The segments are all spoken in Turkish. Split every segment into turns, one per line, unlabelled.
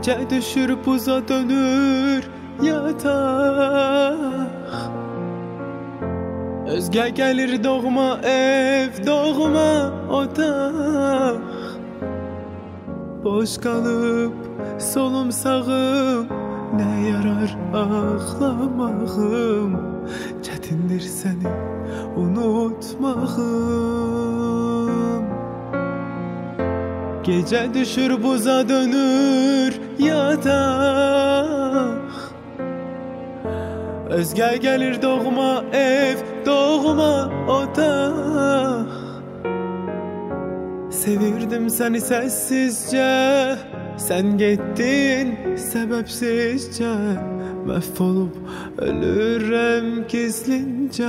Gece düşür buza dönür yatak. Özge gelir doğma ev, doğma otak. Boş kalıp solum sağım, ne yarar ağlamağım. Çetindir seni unutmağım. Gece düşür buza dönür yatak. Özge gelir doğma ev, doğma otak. Sevirdim seni sessizce, sen gittin sebepsizce. Mahvolup ölürüm gizlince.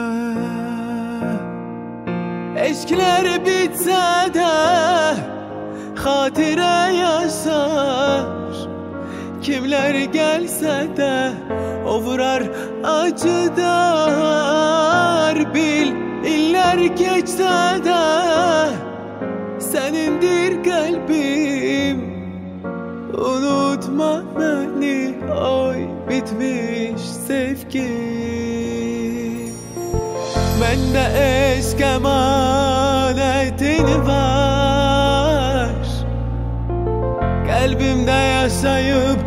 Eşkler bitse de hatire yaşar. Kimler gelse de o vurar acıdar. Bil iller geçse de senindir kalbim. Unutma beni, oy bitmiş sevgim. Bende eşk emanetin var. Kalbimde yaşayıp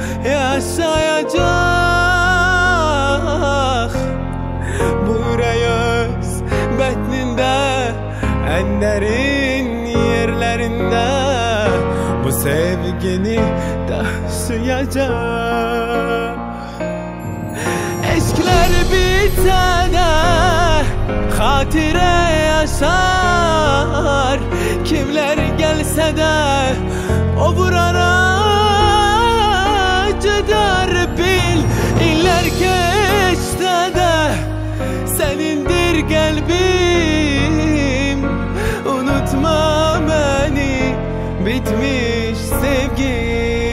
yaşayacak. Bu yüreğiz betninde, en derin yerlerinde bu sevgini taşıyacak. Eşkler bitse de hatire yaşar. Kimler gelse de o vurar acıdar. Bil iller geçse de senindir kalbim. Unutma beni, bitmiş sevgim.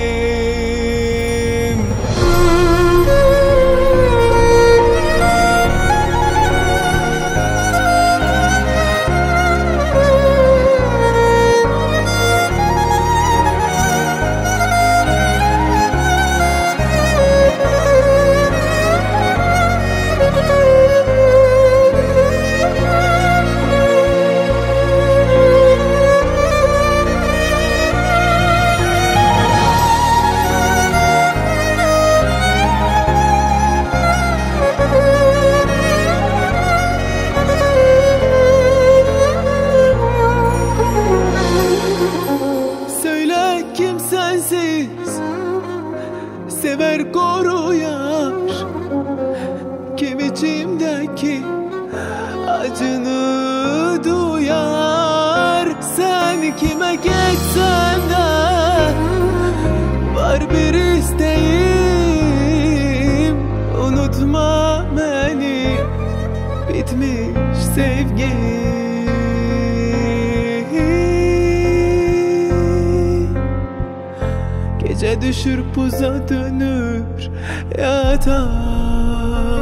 Sever koruyar, kim içimdeki acını duyar. Sen kime geçsen de var bir isteğim. Unutma beni, bitmiş sevgim. Gece düşür buza dönür yatak.